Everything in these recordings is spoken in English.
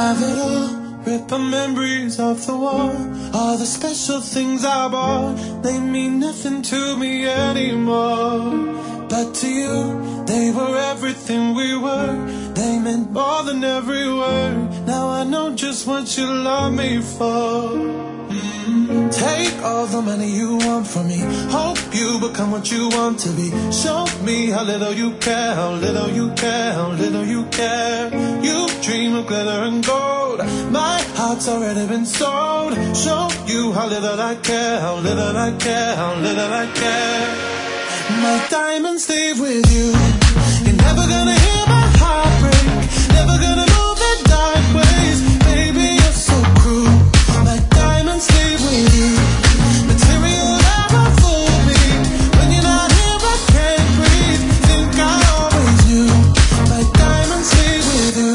have it all. Rip the memories of the war. All the special things I bought, they mean nothing to me anymore. But to you, they were everything we were. They meant more than every word. Now I know just what you love me for. Take all the money you want from me. Hope you become what you want to be. Show me how little you care, how little you care, how little you care. You dream of glitter and gold. My heart's already been sold. Show you how little I care, how little I care, how little I care. My diamonds leave with you. You're never gonna hear my heart break. Never gonna move the dark ways. Baby, you're so cruel. My diamonds leave with you. Material never fooled me. When you're not here, I can't breathe. Think I always knew. My diamonds leave with you.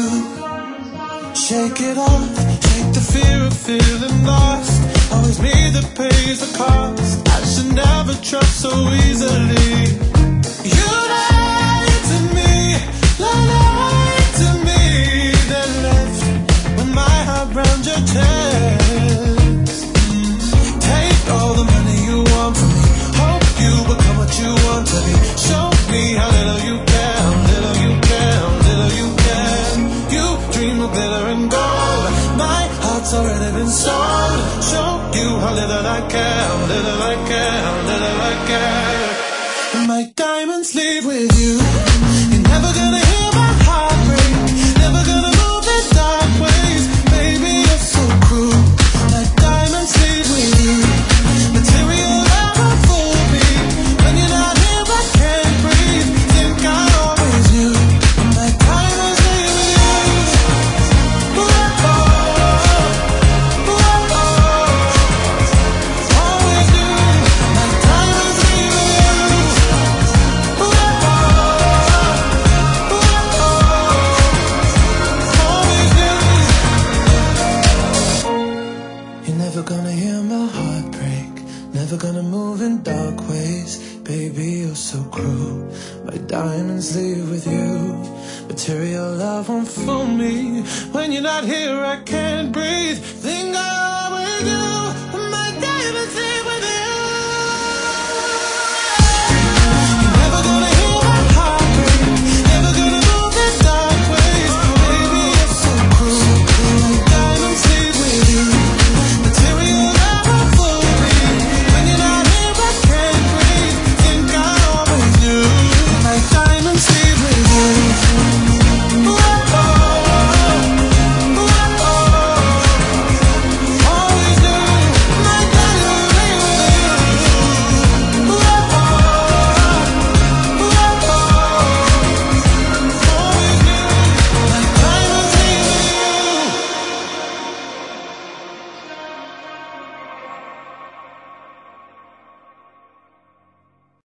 Shake it off. Shake the fear of feeling lost. Always me that pays the cost. I should never trust so easily. You lied to me, lied to me. Then left with my heart round your chest. Take all the money you want from me. Hope you become what you want to be. Show me how little you care, how little you care, how little you care. You dream of glitter and gold. My heart's already been sold. Show you how little I care, how little I care, how little I care. My diamonds leave with you. You're never gonna hear my heart break. Never gonna move the dark ways. Baby, you're so cruel. My diamonds leave with you. Material never fooled me. When you're not here, I can't breathe. Think I always knew. My diamonds leave with you. Whoa, whoa, always knew. My diamonds leave with you. You're never gonna hear my heart break. Never gonna move in dark ways. Baby, you're so cruel. My diamonds leave with you. Material love won't fool me. When you're not here, I can't breathe. Think I always do.